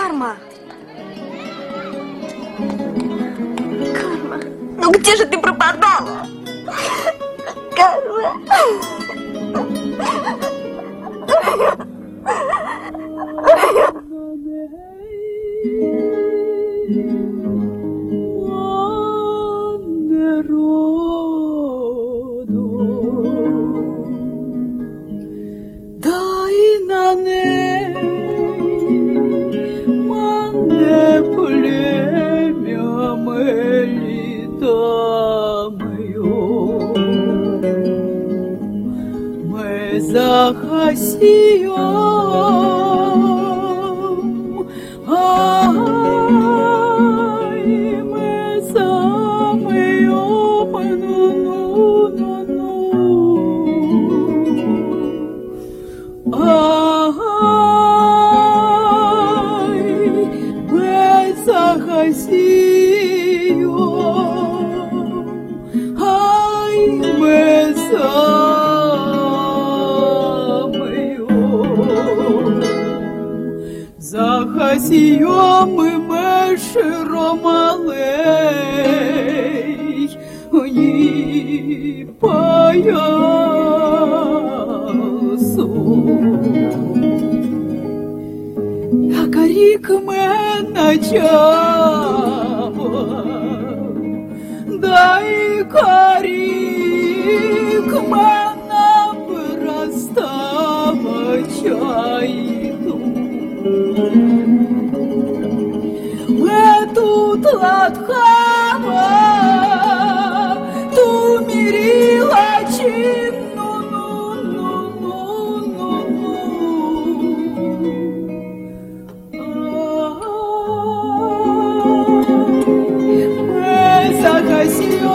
Карма! Карма! Ну где же ты пропадала? Карма! За Россию, ай, мы самые, ай, мы за Россию, ай, мы за Захасієм ми широмалей, ні поясу. Як рік мене чава, дай карік мене виростава чайду. Тут ладхава, ту міріла чинну, ми захасіємо,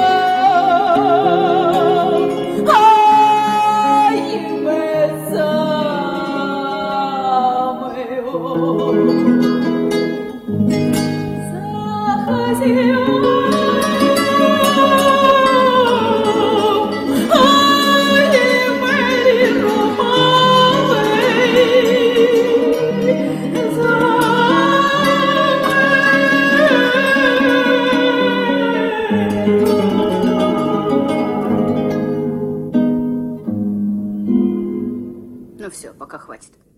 ай, ми Ну все, пока хватит.